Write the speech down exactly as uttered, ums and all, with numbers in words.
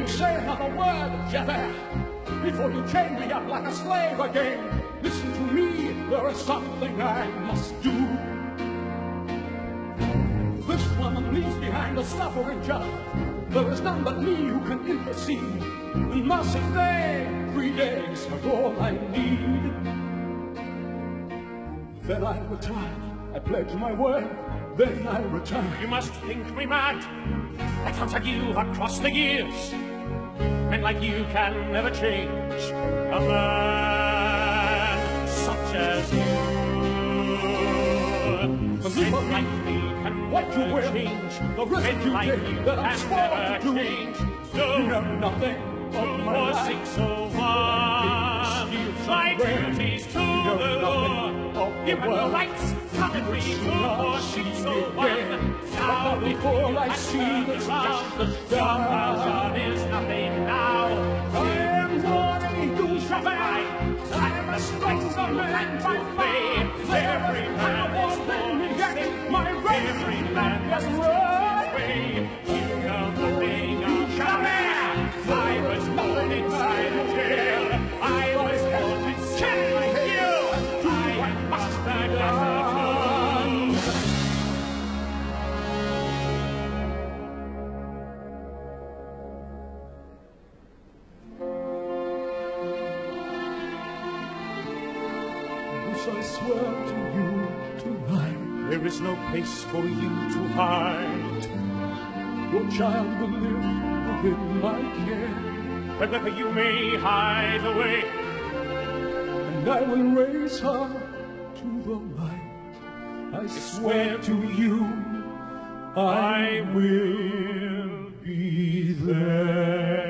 you say another word, Javert, before you chain me up like a slave again. Listen to me, there is something I must do. This woman leaves behind a suffering child. There is none but me who can intercede. And mercy day, three days are all I need. Then I return, I pledge my word, then I return. You must think me mad. I can't argue across the years. Men like you can never change a man such as you. Men like me can what you never will change. The rest Men of you like did you that I'm can sworn never to do. change. So You know nothing of my four, life. six, oh, one. My duties to the law. You have no rights, suddenly to four, six, oh, one. Now before I see the stars, the salvation is nothing now. I am warning you, Javert. I am a stronger man by fame. Every man is born to get my race. Every man has run away. You know nothing of Javert. I was born inside a jail. I was born inside like you. I am master glass of I swear to you tonight, there is no place for you to hide. your child will live within my care, Wherever you may hide away, and I will raise her to the light. I swear to you, I will be there.